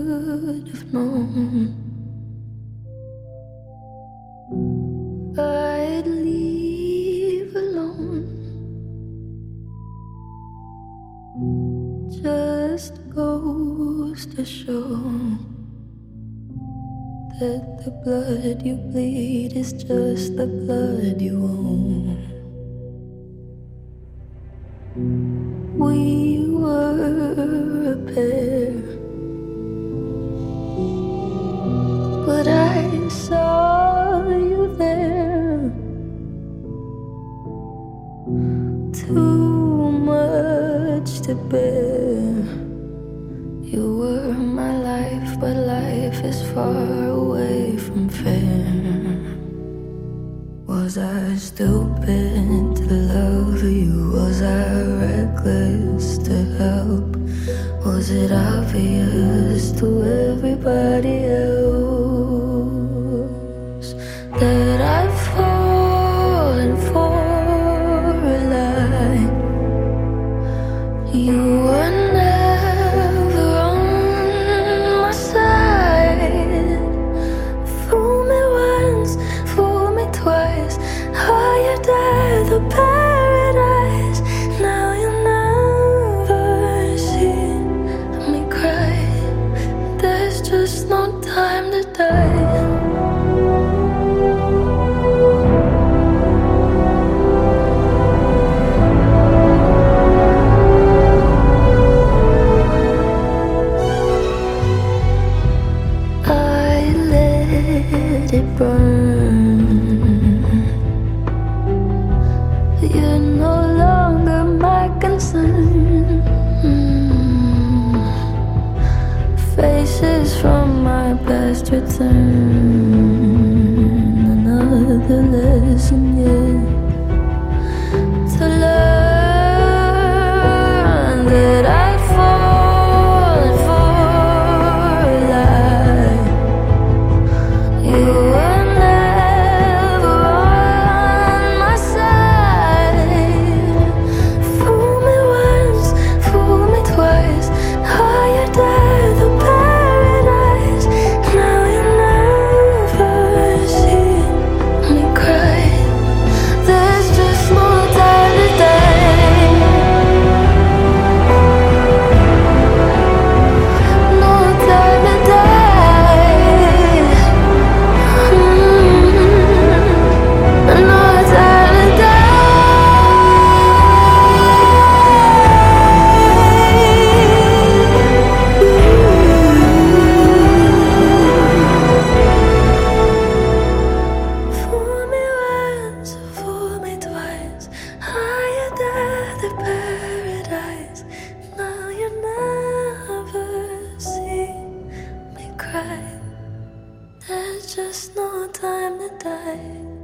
should have known I'd leave alone. Just goes to show that the blood you bleed is just the blood you own. We were a pair, but I saw you there. Too much to bear. You were my life, but life is far away from fair. Was I stupid to love you? Was I reckless to help? Was it obvious to everybody else that I've fallen for a lie? You were never on my side. Fool me once, fool me twice. Hired at the paradise. Now you never see me cry. There's just no time to die. It burn. You're no longer my concern. Faces from my past return. Another lesson yet to learn that I've fallen for a lie. You were never on my side. Fool me once, fool me twice. Hired at the paradise. Now you never see me cry. There's just no time to die. No time to die. There's just no time to die.